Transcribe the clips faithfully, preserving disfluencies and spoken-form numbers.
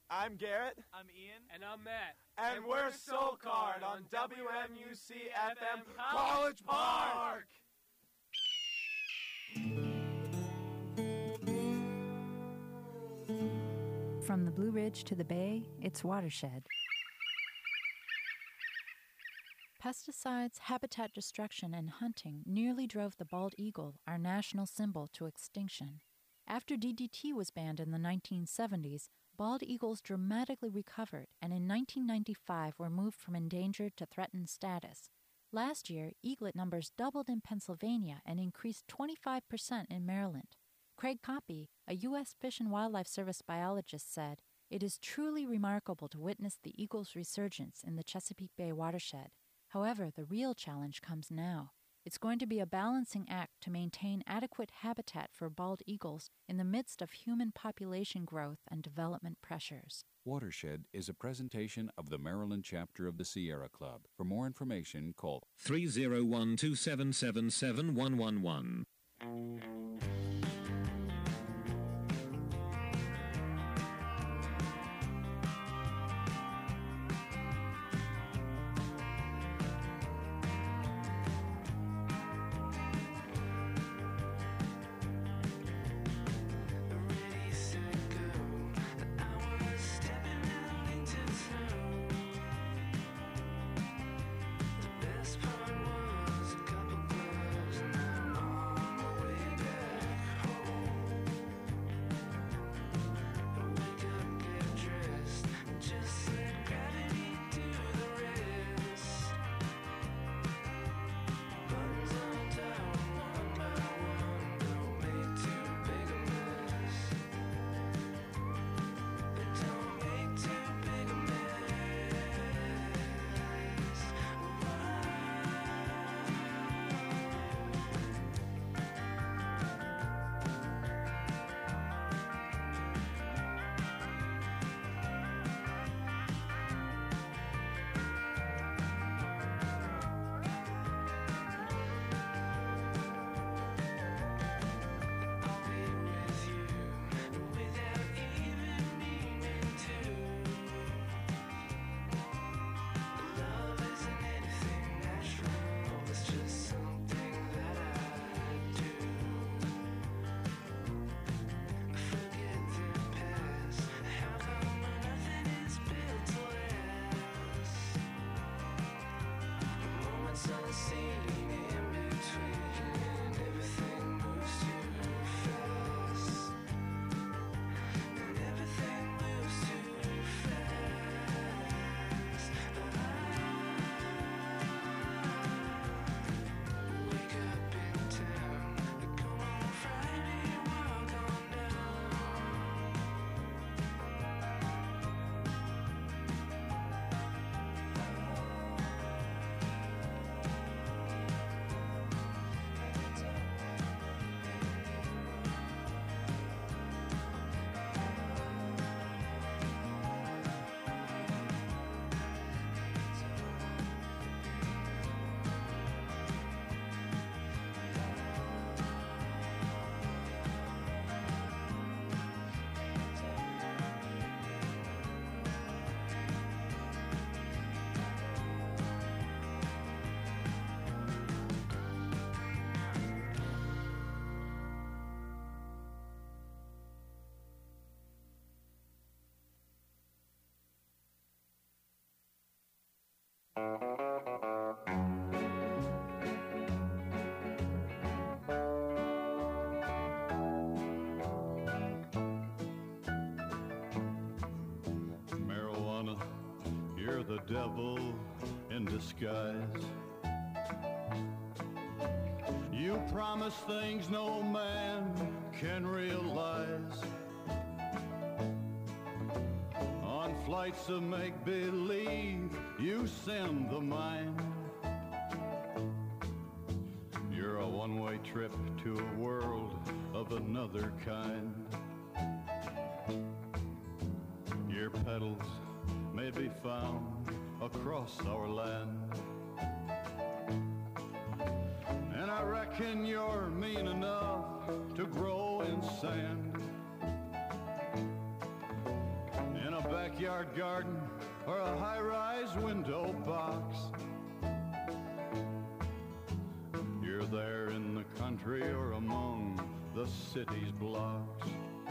I'm Garrett. I'm Ian. And I'm Matt. And, and we're Soul Card on W M U C F M College Park! From the Blue Ridge to the Bay, it's Watershed. Pesticides, habitat destruction, and hunting nearly drove the bald eagle, our national symbol, to extinction. After D D T was banned in the nineteen seventies, bald eagles dramatically recovered and in nineteen ninety-five were moved from endangered to threatened status. Last year, eaglet numbers doubled in Pennsylvania and increased twenty-five percent in Maryland. Craig Coppy, a U S Fish and Wildlife Service biologist, said, "It is truly remarkable to witness the eagle's resurgence in the Chesapeake Bay watershed. However, the real challenge comes now. It's going to be a balancing act to maintain adequate habitat for bald eagles in the midst of human population growth and development pressures." Watershed is a presentation of the Maryland chapter of the Sierra Club. For more information, call three oh one, two seven seven, seven one one one. The devil in disguise. You promise things no man can realize. On flights of make-believe, you send the mind. You're a one-way trip to a world of another kind. Your petals may be found across our land, and I reckon you're mean enough to grow in sand. In a back backyard garden or a high-rise window box. You're there in the country or among the city's blocks.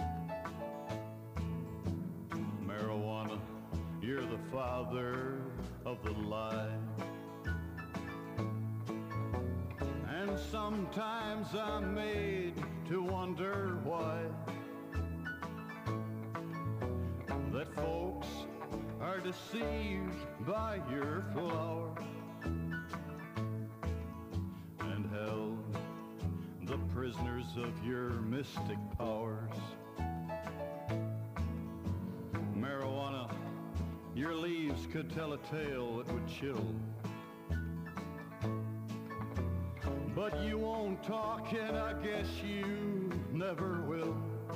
Marijuana, you're the father of the lie. And sometimes I'm made to wonder why that folks are deceived by your flower and held the prisoners of your mystic powers. Marijuana, your leaves could tell a tale that would chill, but you won't talk, and I guess you never will.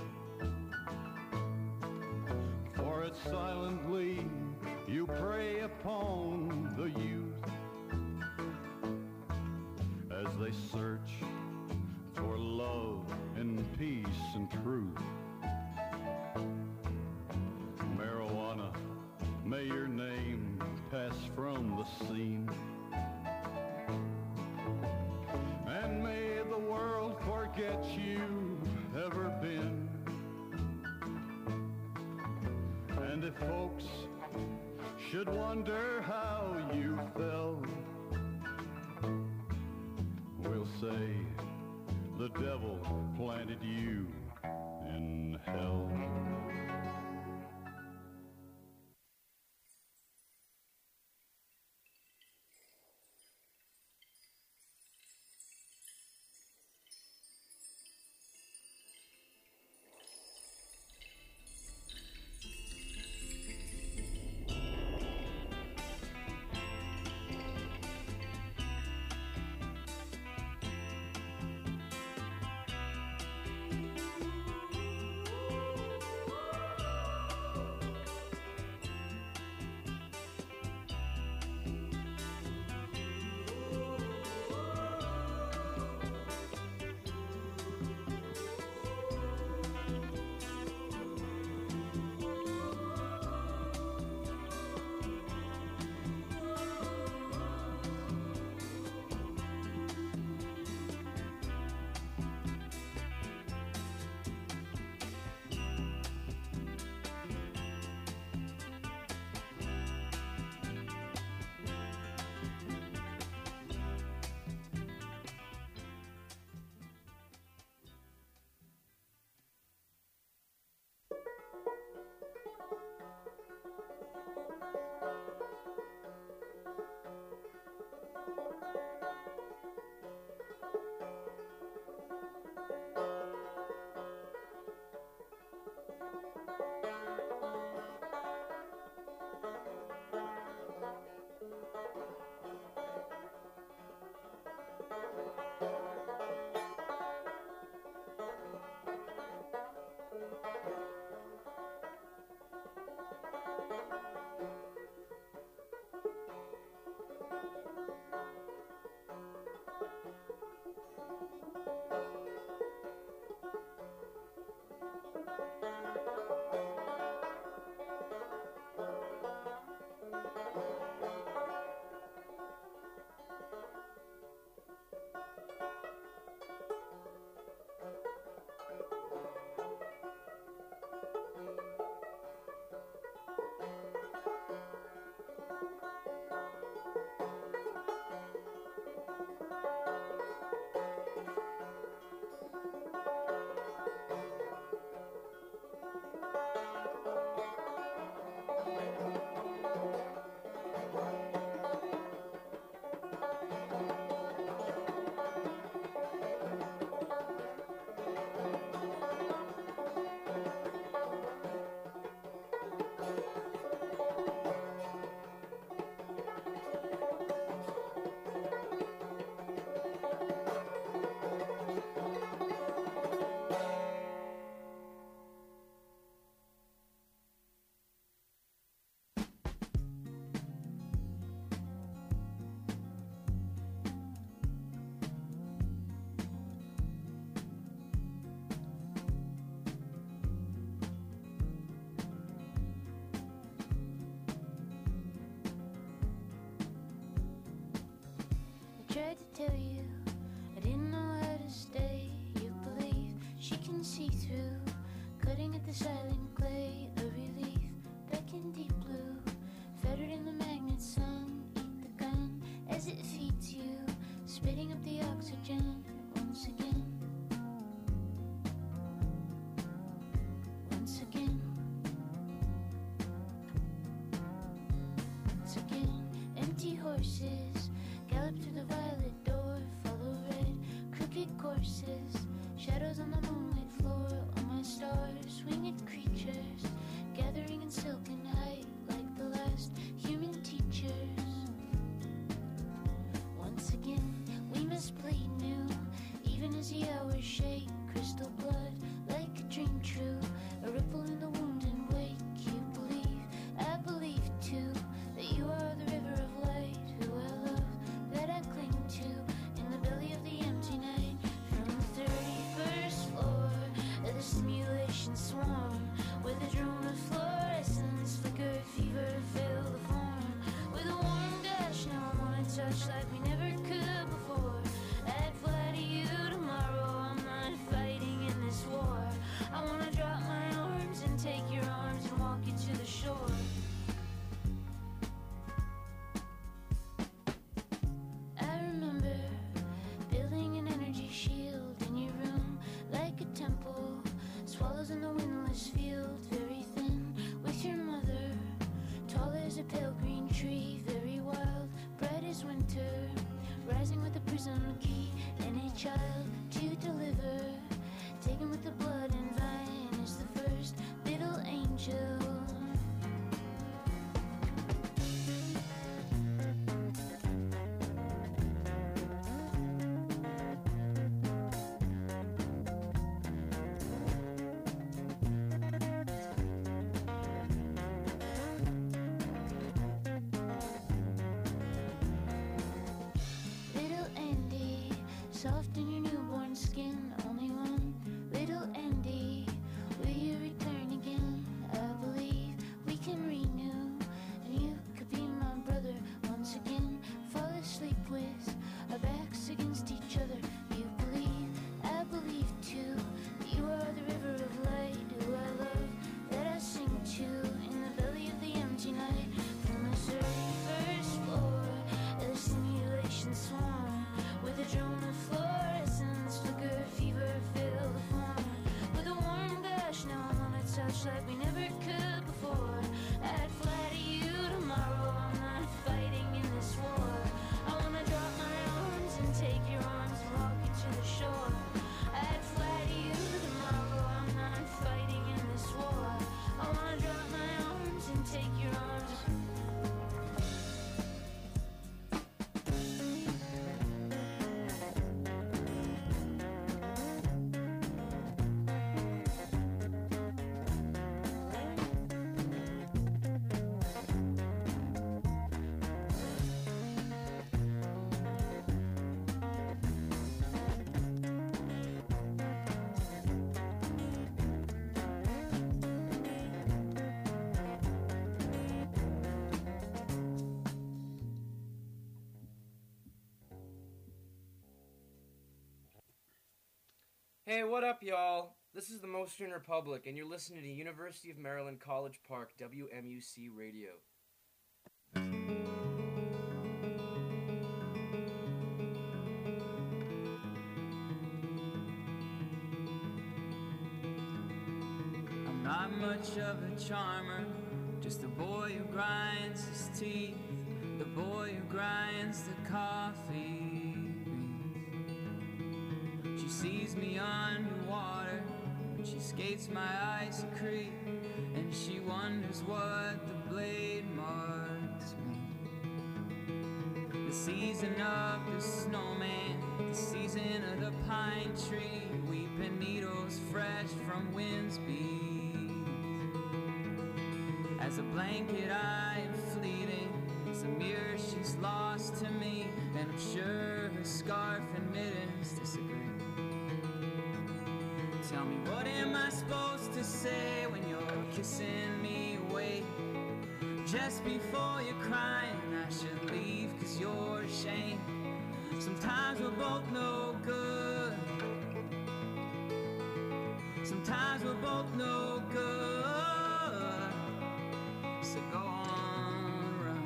For it silently you prey upon the youth as they search for love and peace and truth. Marijuana, may your name pass from the scene, and may the world forget you've ever been. And if folks should wonder how you fell, we'll say the devil planted you in hell. tell you I didn't know how to stay. You believe she can see through, cutting at the silent clay. The relief back in deep blue, fettered in the magnet sun. Eat the gun as it feeds you, spitting up the oxygen once again. Once again. Once again. Empty horses gallop through the violet door, follow red crooked courses, shadows on the moonlit floor. All my stars, winged creatures, gathering in silken height like the last human teachers. Once again, we must bleed new, even as the hours shake. Crystal blood, like a dream true, a ripple in the wound and wake. You believe, I believe too, that you are the river of light, who I love, that I cling to, in the belly of the empty night. From the thirty-first floor of the simulation swarm, where the drone of fluorescence flicker, fever fill the form. With a warm dash, now I wanna touch like we never could before. I'd fly to you tomorrow, I'm not fighting in this war. I wanna drop my arms and take your arms and walk you to the shore. I remember building an energy shield in your room, like a temple, swallows in the windless field, very thin, with your mother, tall as a pale green tree, very wild, bright as winter, rising with a prism key, and a child to deliver, taken with the blood and vine, is the first little angel. Little Andy, soft in your newborn skin, only one. Little Andy, will you return again? I believe we can renew, and you could be my brother once again. Fall asleep with our backs against each other. You believe, I believe too, that you are the river of light, who I love, that I sing to, in the belly of the empty night. From the thirty-first floor of the simulation swarm, with a drone of fluorescence flicker, fever fill the form. With a warm gush, now I wanna touch like we never could before. I'd fly to you tomorrow, I'm not fighting in this war. I wanna drop my arms and take your arms and walk you to the shore. I'd fly to you tomorrow, I'm not fighting in this war. I wanna drop my arms and take your arms. Hey, what up, y'all? This is the Mostyn Republic, and you're listening to University of Maryland College Park, W M U C Radio. I'm not much of a charmer, just a boy who grinds his teeth, the boy who grinds the coffee. She sees me underwater, and she skates my icy creek, and she wonders what the blade marks me. The season of the snowman, the season of the pine tree, weeping needles fresh from wind's beat. As a blanket I am fleeting, as a mirror she's lost to me, and I'm sure her scarf and mittens disagree. Tell me, what am I supposed to say when you're kissing me away? Just before you're crying, I should leave cause you're ashamed. Sometimes we're both no good. Sometimes we're both no good. So go on, run.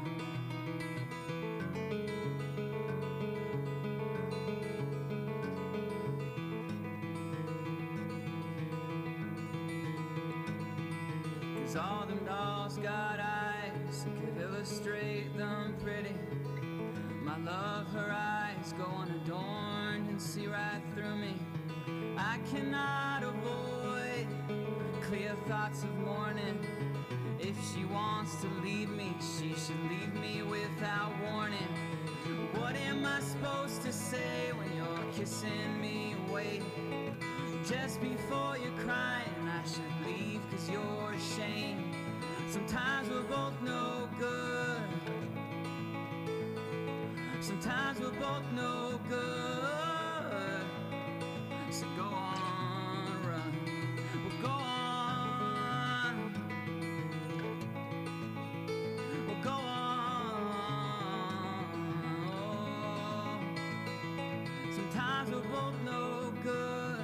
Cause all them dolls got eyes that could illustrate them pretty. My love, her eyes go unadorned and see right through me. I cannot avoid clear thoughts of mourning. If she wants to leave me, she should leave me without warning. What am I supposed to say when you're kissing me away? Just before you're crying, I should leave cause you're ashamed. Sometimes we're both no good. Sometimes we're both no good. So go on, run. Well, go on. Well, go on. Oh. Sometimes we're both no good.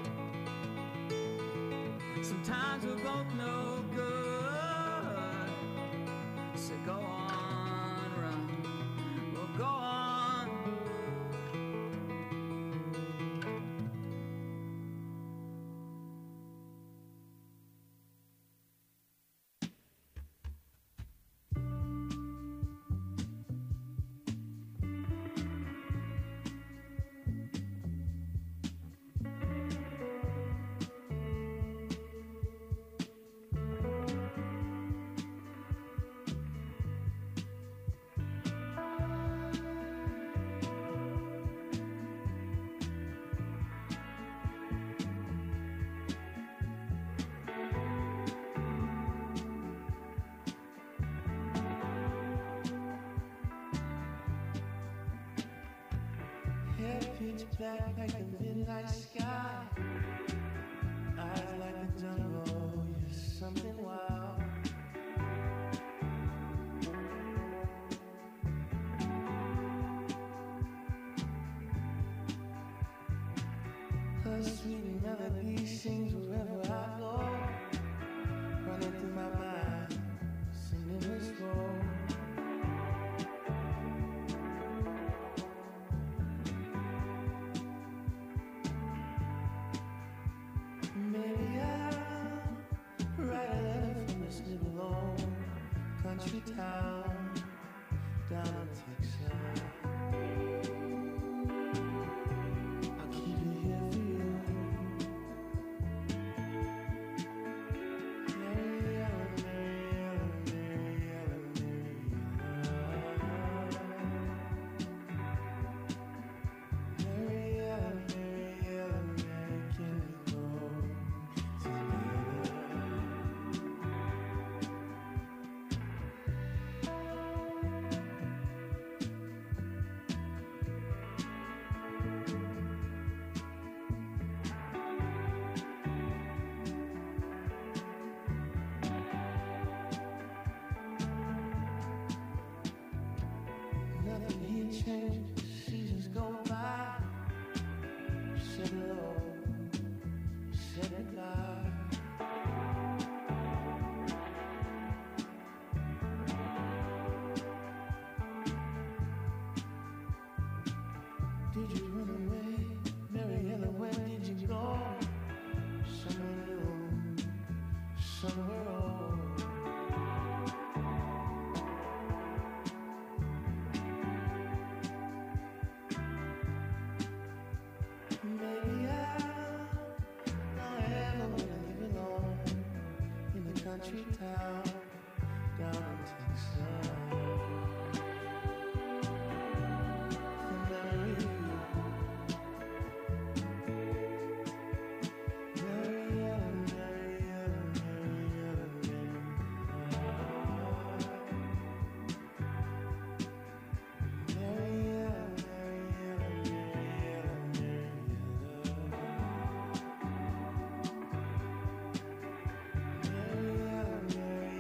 Sometimes we're both no good. So go on, run. Well, go on. Pitch black like the midnight sky. Eyes like the jungle, you're something wild. Her sweet melody sings wherever I go, running through my mind, singing this song. Country town down in Texas. I'll keep it here for you. Mary Ellen, Mary Ellen, Mary Ellen, Mary Ellen. Mary Ellen, Mary Ellen, Mary, can we go together? Change, seasons go by. Said hello, said goodbye. Did you run away, Mary Ellen? Where did you go? Somewhere new, somewhere old. Country town down in Texas. For Mary, Mary Ellen, Mary Ellen, Mary Ellen, Mary. Mary Ellen, Mary Ellen, Mary Ellen, Mary Ellen. Mary Ellen, Mary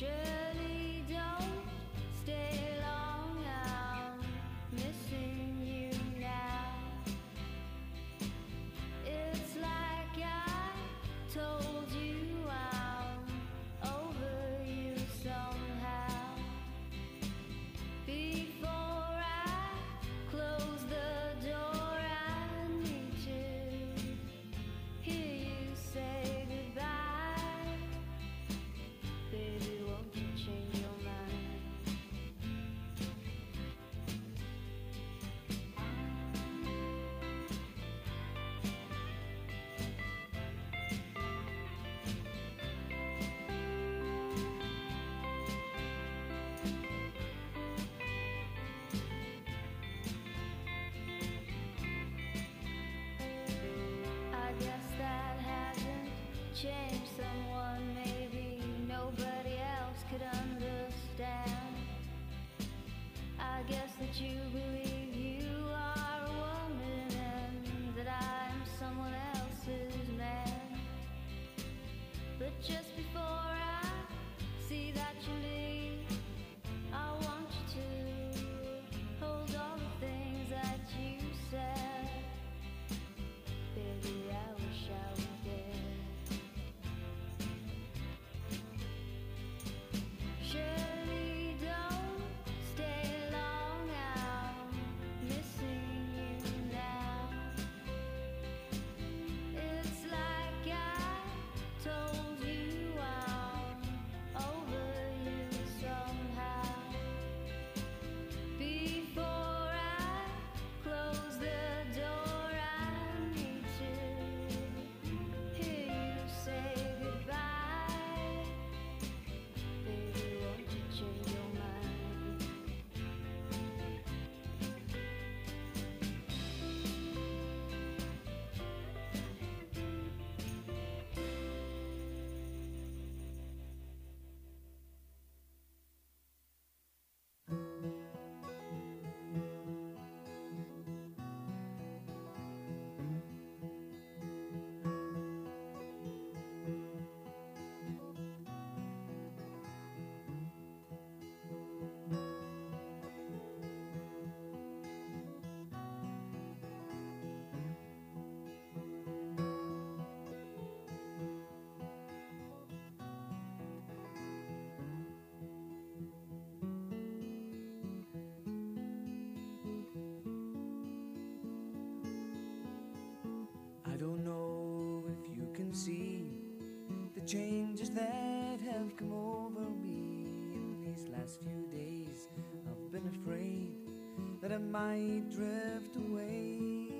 Surely don't stay long, I'm missing you now. It's like I told you I'm over you somehow. Before I close the door, I need to hear you say goodbye. Baby, won't you change your mind? I guess that hasn't changed someone. Maybe nobody else could understand. I guess that you believe you are a woman and that I'm someone else's man. But just before I see that you leave, I want you to hold all the things that you said. Baby, I wish I was dead. Surely don't stay long, I'm missing you now. It's like I told you I'm over you somehow. Before I close the door, I need to hear you say goodbye. Baby, won't you change your mind? I don't know if you can see the changes that have come over me in these last few days. I've been afraid that I might drift away.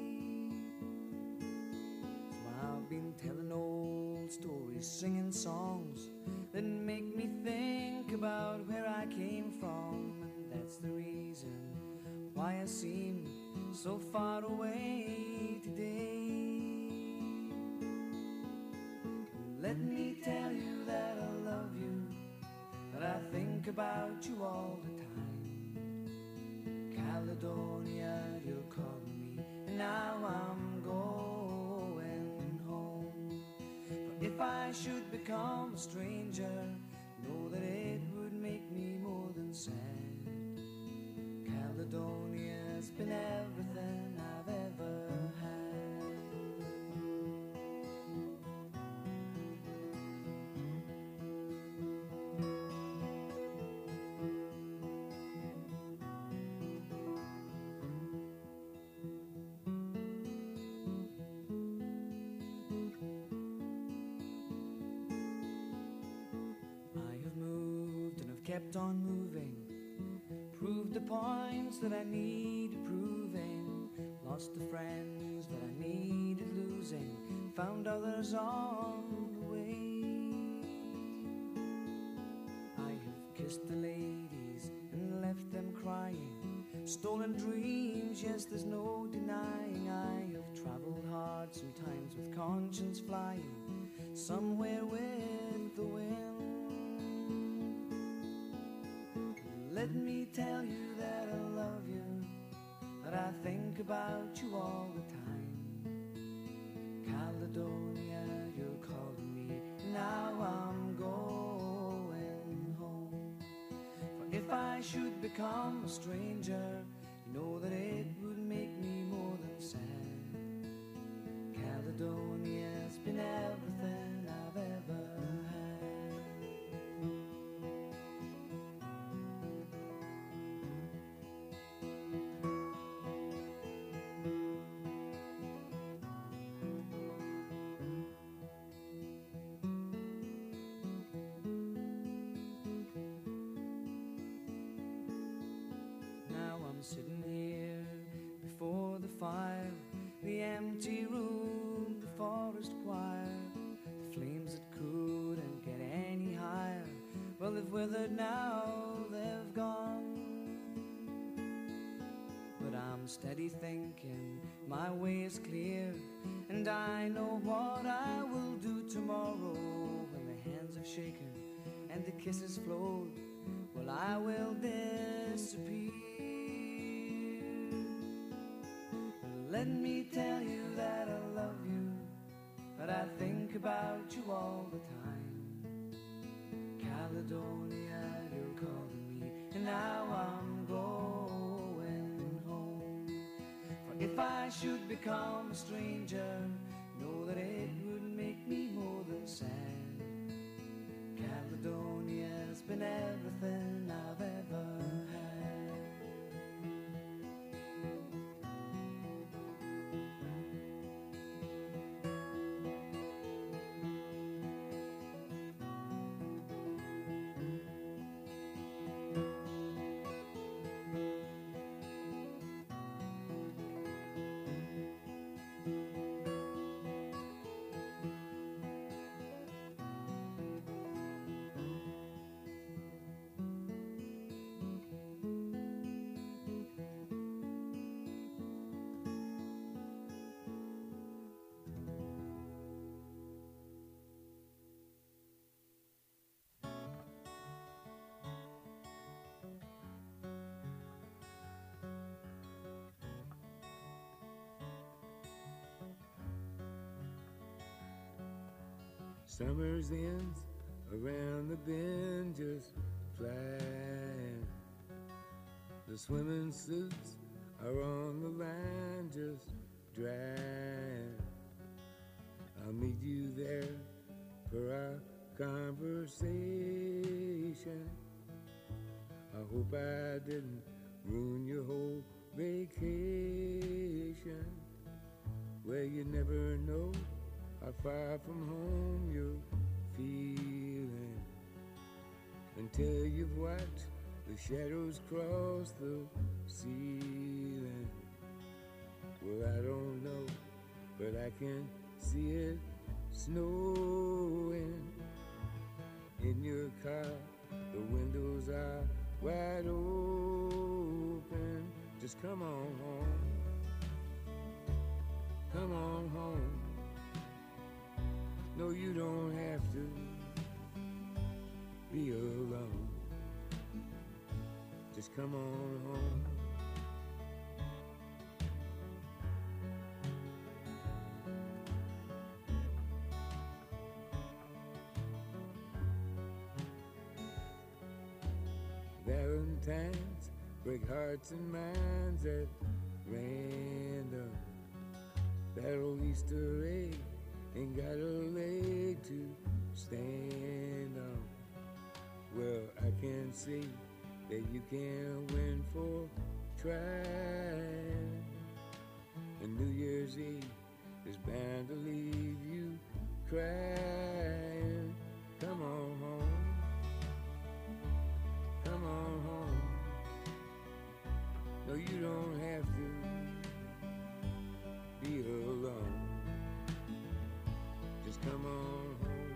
So I've been telling old stories, singing songs that make me think about where I came from. And that's the reason why I seem so far away today. Let me tell you that I love you, that I think about you all the time. Caledonia, you're calling me, and now I'm going home. For if I should become a stranger, know that it would make me more than sad. Caledonia's been everything I've ever had. Kept on moving, proved the points that I needed proving, lost the friends that I needed losing, found others on the way. I have kissed the ladies and left them crying, stolen dreams, yes, there's no denying. I have traveled hard, sometimes with conscience flying, somewhere with the wind. Let me tell you that I love you, that I think about you all the time. Caledonia, you're calling me, now I'm going home. should become a stranger, you know that it would make me more than sad. Caledonia's been everything I've ever sitting here before the fire, the empty room, the forest choir, the flames that couldn't get any higher. Well, they've withered now, they've gone. But I'm steady thinking, my way is clear, and I know what I will do tomorrow. When the hands have shaken and the kisses flowed, well, I will disappear. Let me tell you that I love you, but I think about you all the time. Caledonia, you're calling me, and now I'm going home. For if I should become a stranger, know that it would make me more than sad. Caledonia's been everything I've ever had. Summer's ends around the bend just flying. The swimming suits are on the line just drying. I'll meet you there for our conversation. I hope I didn't ruin your whole vacation. Well, you never know how far from home you're feeling until you've watched the shadows cross the ceiling. Well, I don't know, but I can see it snowing. In your car, the windows are wide open. Just come on home. Come on home. No, you don't have to be alone. Just come on home. Valentines break hearts and minds at random. That old Easter egg ain't got a leg to stand on. Well, I can see that you can win for trying. And New Year's Eve is bound to leave you crying. Come on home. Come on home. No, you don't have to be alone. Just come on home.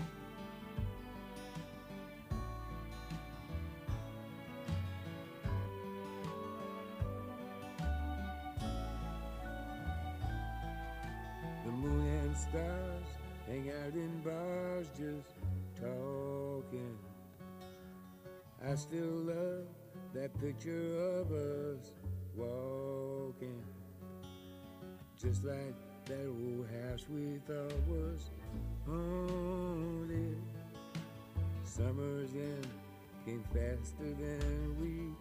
The moon and stars hang out in bars just talking. I still love that picture of us walking, just like that old house we thought was haunted. Summer's in came faster than we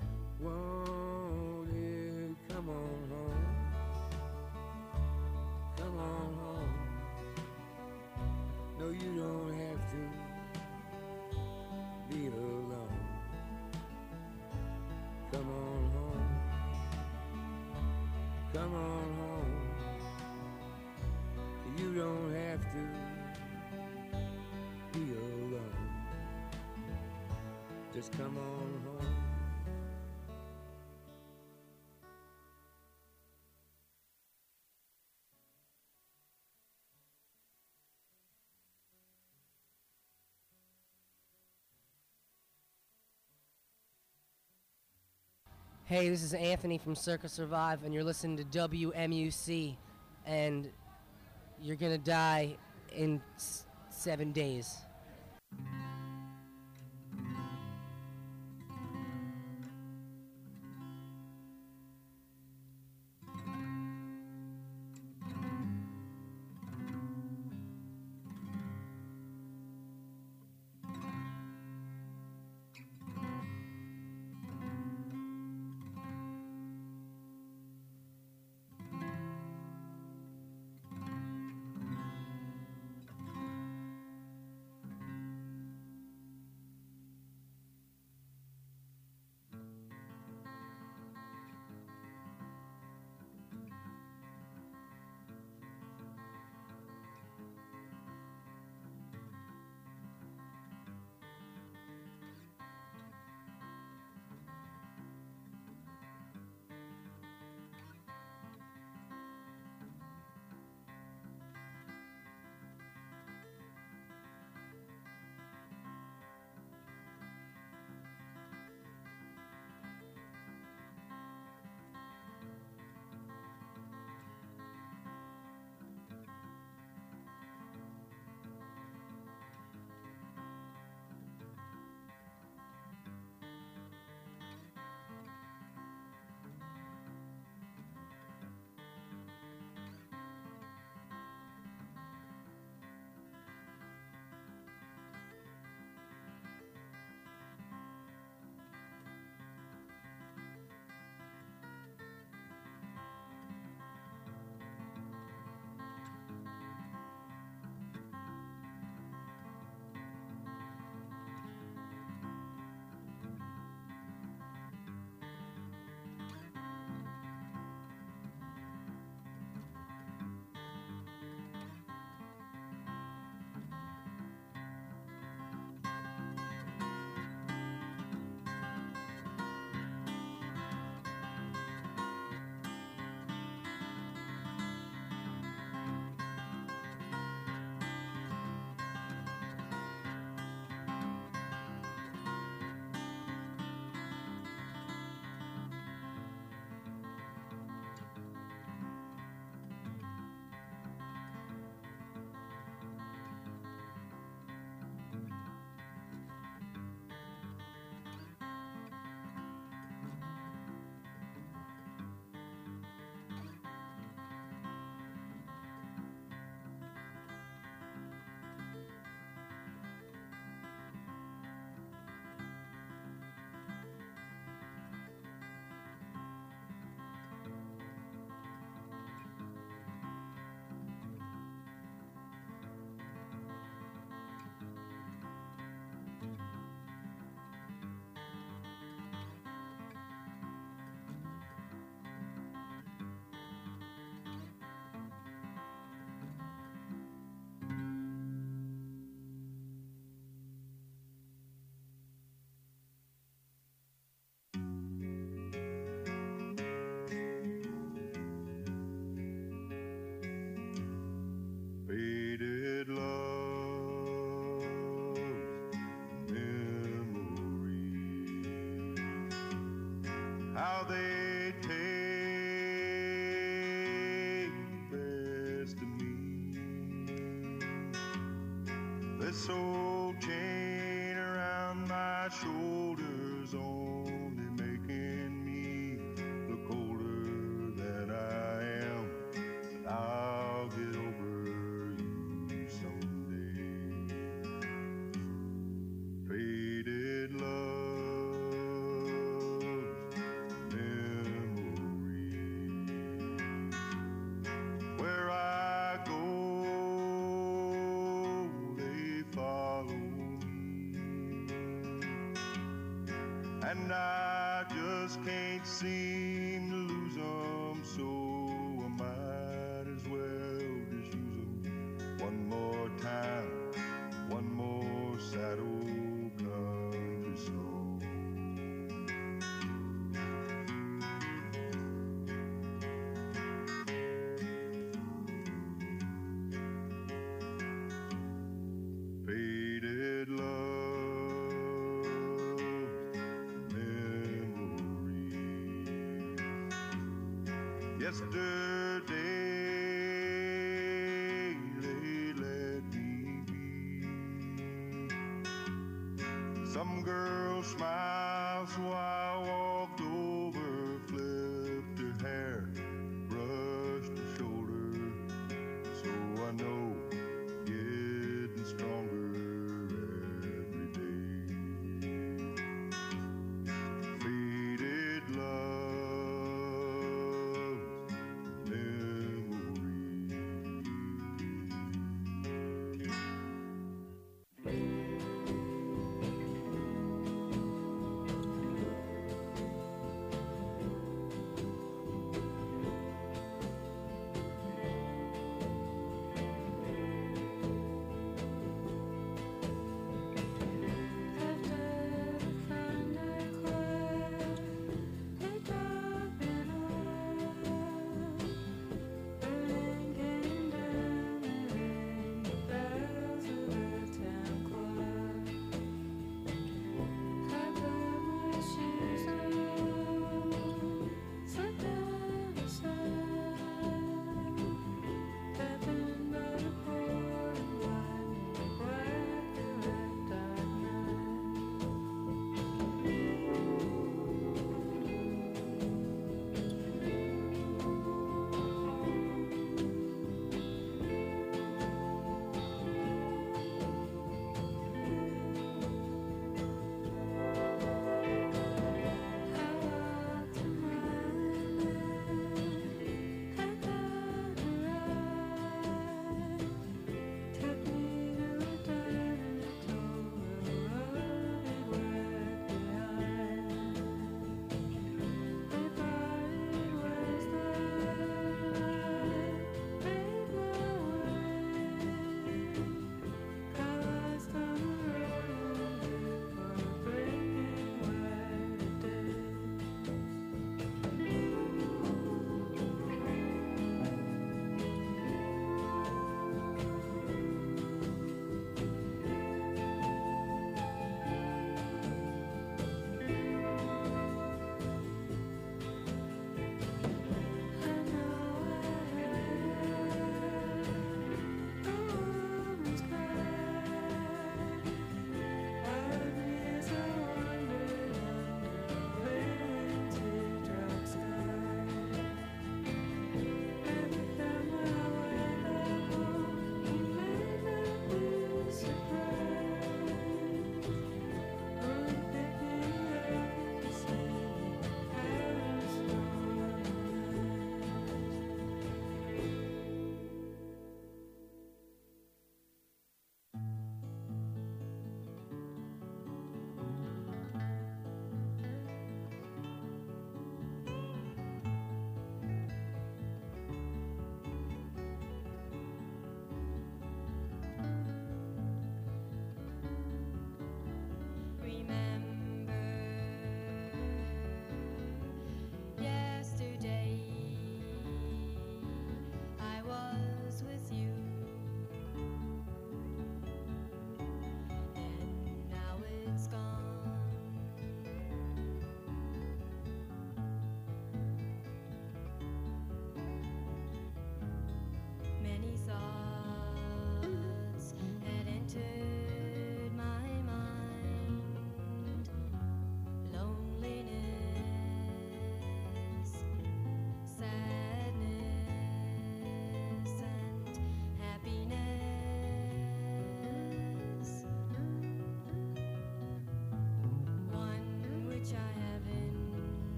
wanted. Come on home, come on home. No, you don't have to be alone. Come on home, come on home. You don't have to be alone. Just come on home. Hey, this is Anthony from Circa Survive, and you're listening to W M U C, and you're gonna die in s- seven days. Faded love, memories, how they take the best of me. This old chain around my shoulders only making me look older than I am. But I'll get over you someday. Faded love. and I just can't seem to lose 'em, so I might as well just use 'em one more time, one more sad old country song. Faded love, memory. Yesterday they let me be. Some girl smiled, so I walked over, flipped her hair, brushed her shoulder, so I know getting stronger every day. Faded love, memory.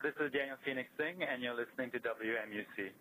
This is Daniel Phoenix Singh, and you're listening to W M U C.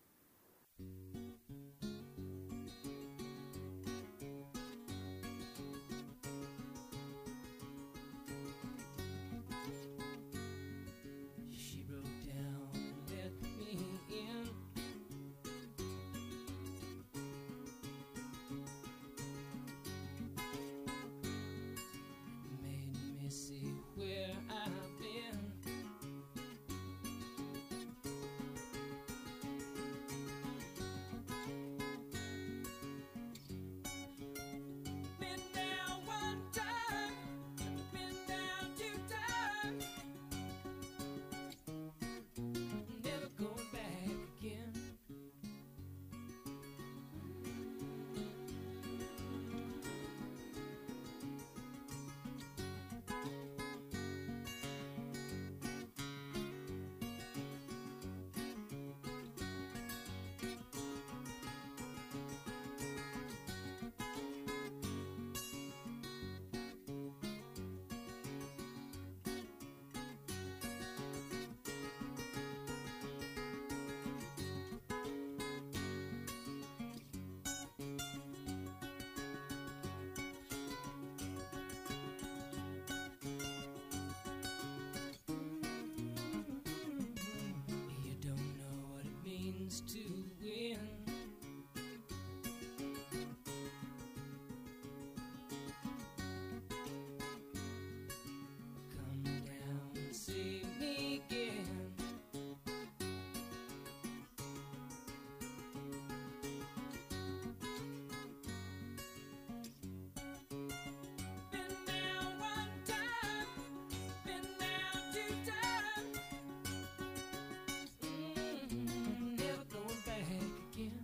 To win. Come down and see me again. Been down one time, been down two times. Mm, never going back again.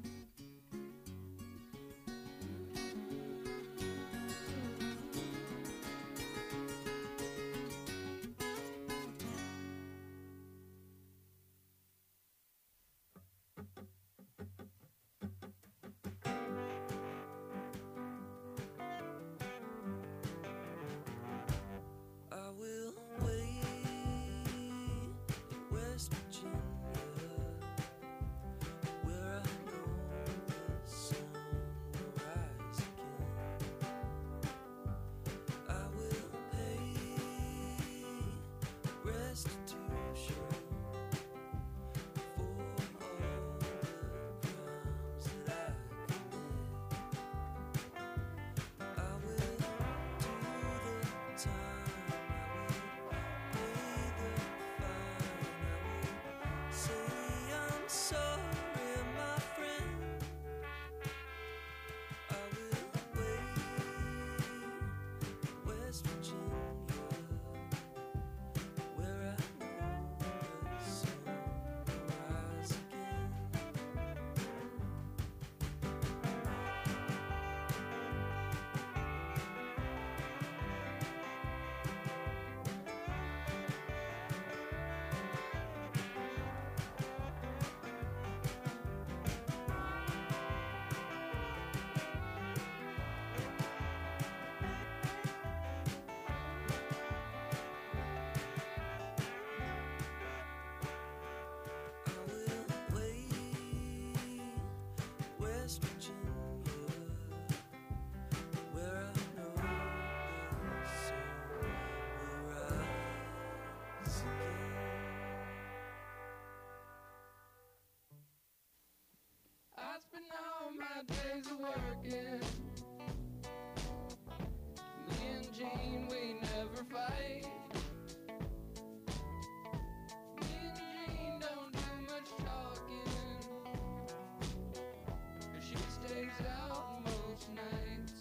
I will wait in West Virginia, where I know the sun will rise again. I will pay restitution for all the crimes that I commit. I will do the time, I will pay the fine, I will say I'm sorry, my friend. I will wait in West Virginia, where I know the sun will rise again. I will wait in West Virginia, where I know the sun will rise again. I spend all my days a working. Me and Jean, we never fight. Me and Jean don't do much talking. She stays out most nights.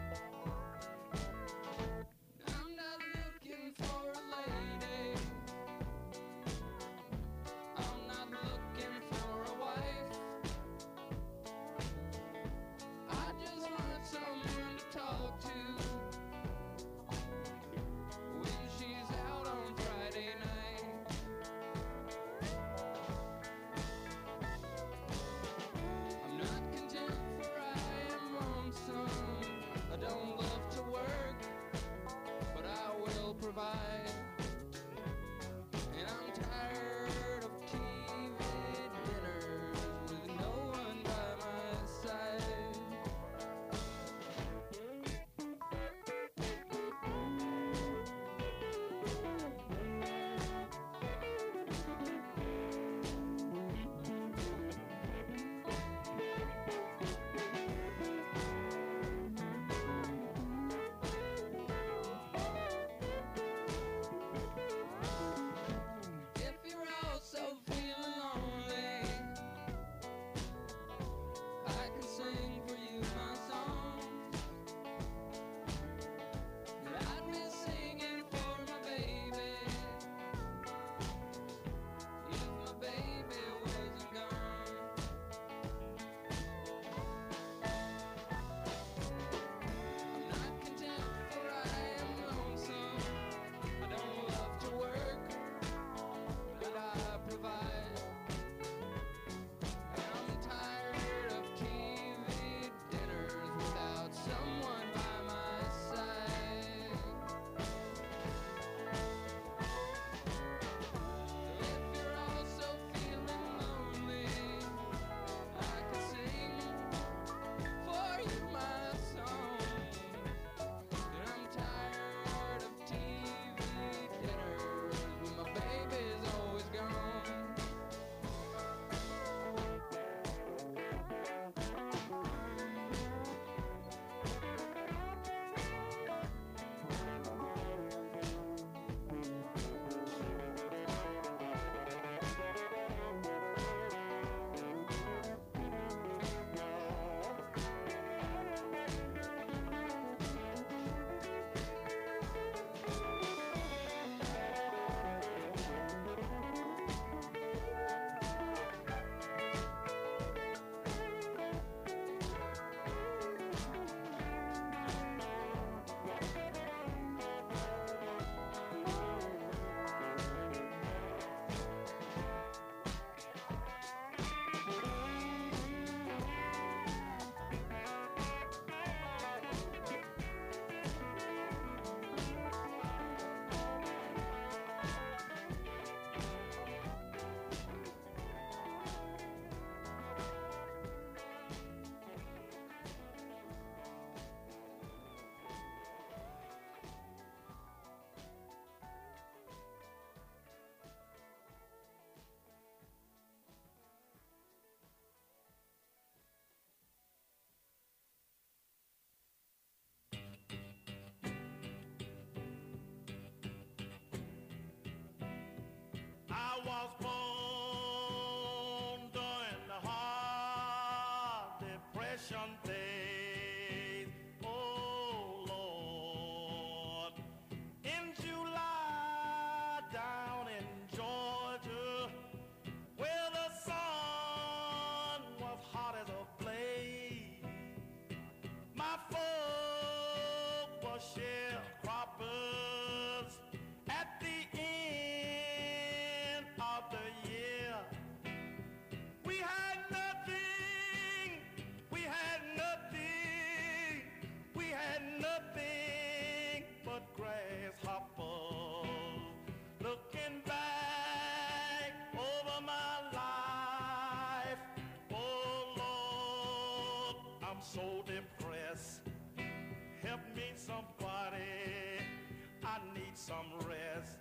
I'm not looking for a lady. I'm not looking for a wife. I just wanna somebody, I need some rest.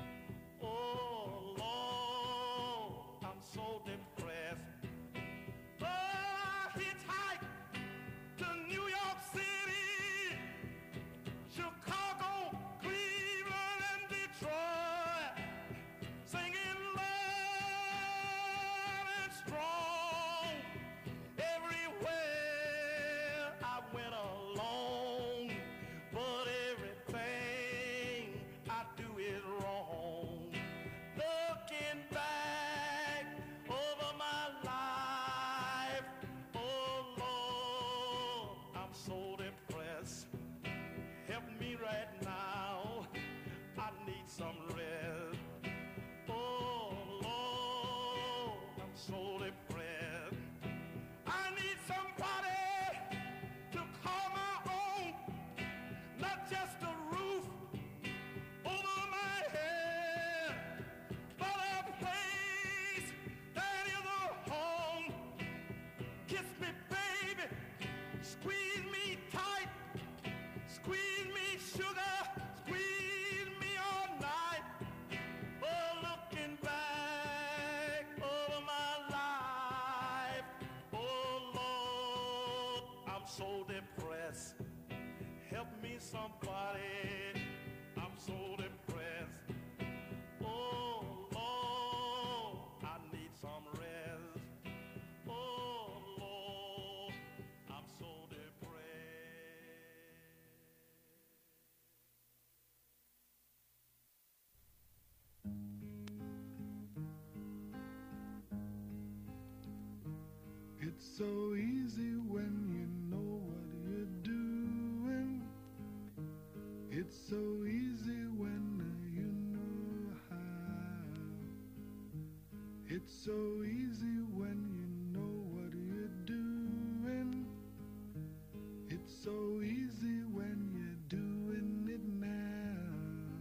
Oh Lord, I'm so depressed. Oh, hitchhike to New York City, Chicago, Cleveland, and Detroit, singing loud and strong. Everywhere I went alone, but everything I do is wrong. Looking back over my life, oh Lord, I'm so depressed. Help me right now, I need some rest. Oh Lord, I'm so depressed. I need somebody to call my own, not just a roof over my head, but a place that is a home. Kiss me, baby, squeeze me tight, squeeze me, sugar, squeeze me all night. Oh, looking back over my life, oh Lord, I'm so depressed. Help me, somebody, I'm so depressed. Oh Lord, I need some rest. Oh Lord, I'm so depressed. It's so easy when you know what you're doing. It's so easy when you know how. It's so easy when you know what you're doing. It's so easy when you're doing it now.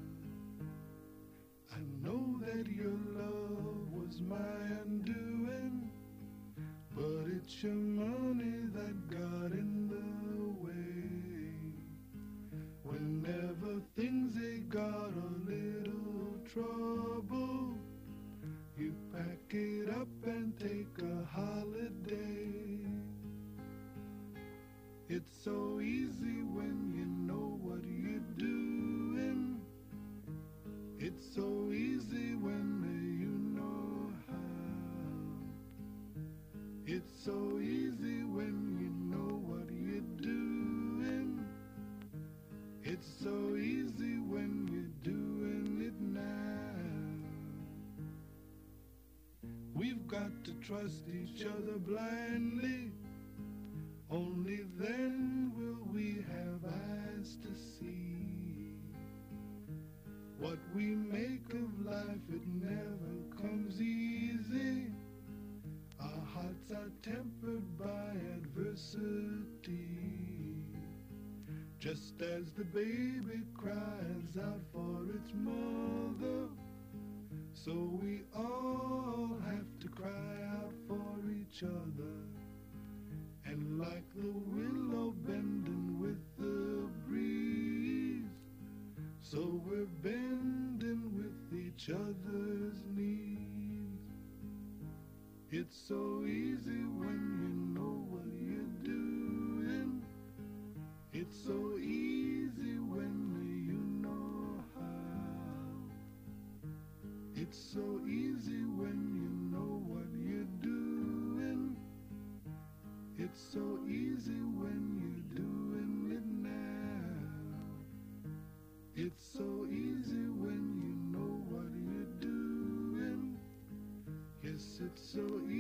I know that your love was my undoing, but it's your money that got in the way. Whenever things they got a little trouble, you pack it up and take a holiday. It's so easy when you know what you're doing. It's so easy when you know how. It's so easy when you know what you're doing. It's so easy when you're doing it now. We've got to trust each other blindly. Only then will we have eyes to see. What we make of life, it never comes easy. Our hearts are tempered by adversity. Just as the baby cries out for its mother, so we all have to cry out for each other. And like the willow bending with the breeze, so we're bending with each other's needs. It's so easy when you know what you're doing. It's so easy when you know how. It's so easy when you know what you're doing. It's so easy when you're doing it now. It's so easy when you know what you're doing. Yes, it's so easy.